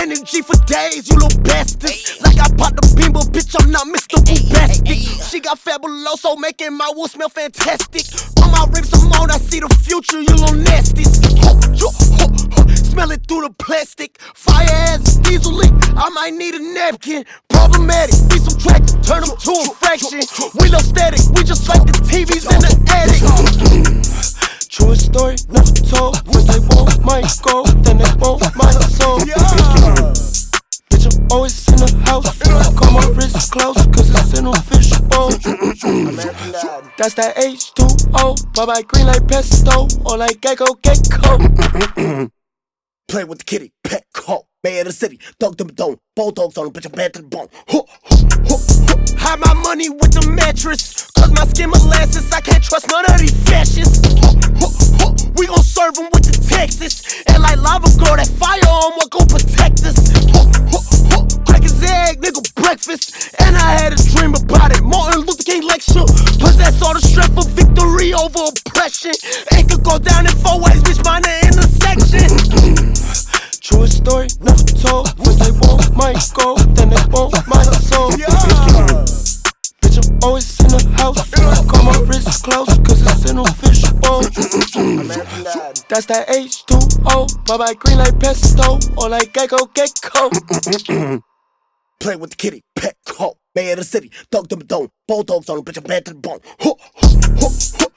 energy for days, you little bastards. Like I popped the beam, but bitch, I'm not Mr. Bombastic. She got fabuloso, making my wool smell fantastic. On my ribs, I'm on, I see the future, you little nasties. Smell it through the plastic. Fire ass diesel leak, I might need a napkin. Problematic, be subtracted, turn them to a fraction. We love static, we just like the TVs in the attic. True story, never told. First they want my gold, then they want my soul. Bitch, I'm always in the house. Call my wrist close, cause it's in a fish bowl. That's that H2O. Bye-bye green like pesto, or like Gecko. Play with the kitty, pet call. Bay of the city, dog them dome. Bulldogs on them, bitch, I'm bad to the bone. Hide my money with the mattress, cause my skin molasses, I can't trust none of these fascists. We gon' serve them with the Texas, and like lava girl, that firearm will go protect us. Crack his egg, nigga, breakfast. And I had a dream about it, Martin Luther King lecture. Possess all the strength of victory over oppression. It could go down in 4 ways, bitch, mind the intersection. True story, never told. First they want my gold, then they want my soul. Bitch, I'm always in the house. Call my wrist close, cause it's in a fish bowl. That's that H2O. Bye-bye green like pesto, or like Gecko. Play with the kitty, pet call. Bay of the city, dog them dome. Bulldogs on them, bitch, I'm bad to the bone.